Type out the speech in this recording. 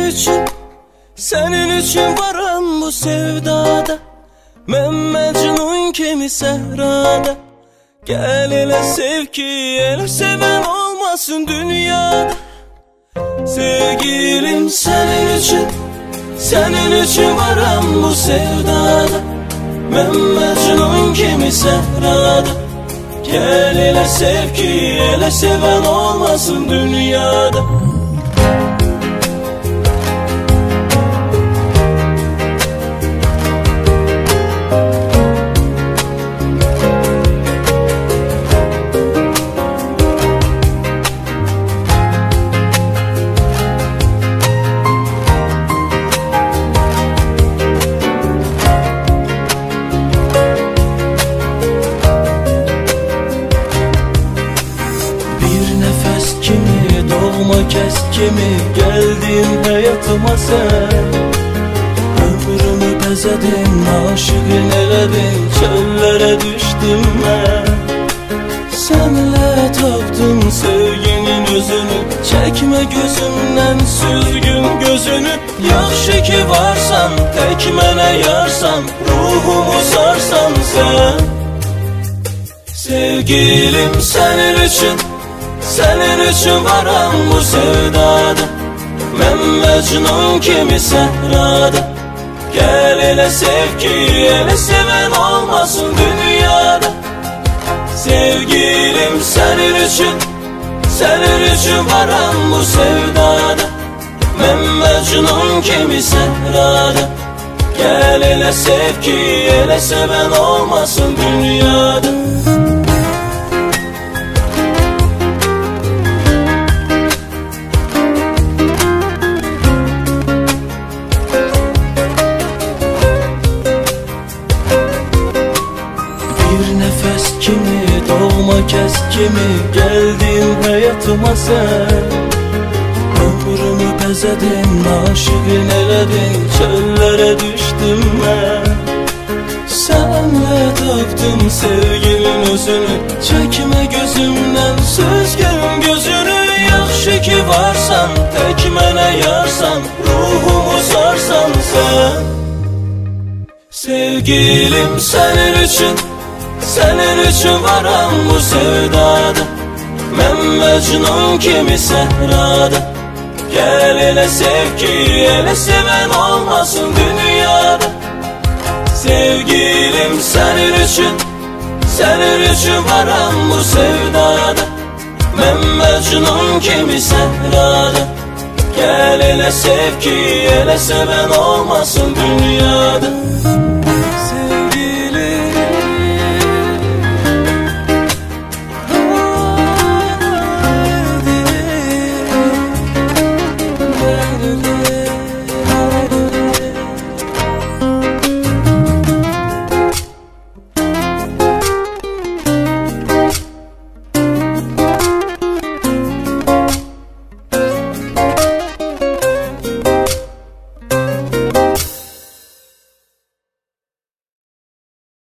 senin için varım bu sevdada. Ben Mecnun kimi sehrada. Gel ele sev ki ele seven olmasın dünyada. Sevgilim senin için varım bu sevdada. Ben Mecnun kimi sehrada. Gel ele sev ki ele seven olmasın dünyada. Kimi geldin hayatıma sen. Ömrümü bezedin, aşıkın eledin, çöllere düştüm ben. Seninle taptım sevginin özünü, çekme gözümden süzgün gözünü. Yaxşı ki varsan, tek mene yarsan, ruhumu sarsan sen. Sevgilim senin için varım bu sevdada. Ben Mecnun kimi sehrada. Gel ele sev ki ele seven olmasın dünyada. Sevgilim senin için varım bu sevdada. Ben Mecnun kimi sehrada. Gel ele sev ki ele seven olmasın dünyada. Kes kimi geldin hayatıma sen. Ömrümü bezedin, aşıkın eledin, çöllere düştüm ben. Senle taptım sevginin özünü, çekme gözümden süzgün gözünü. Yaxşı ki varsan, tek mene yarsan, ruhumu sarsan sen. Sevgilim senin için varım bu sevdada. Ben Mecnun kimi sehrada. Gel ele sev ki ele seven olmasın dünyada. Sevgilim senin için varım bu sevdada. Ben Mecnun kimi sehrada. Gel ele sev ki ele seven olmasın dünyada.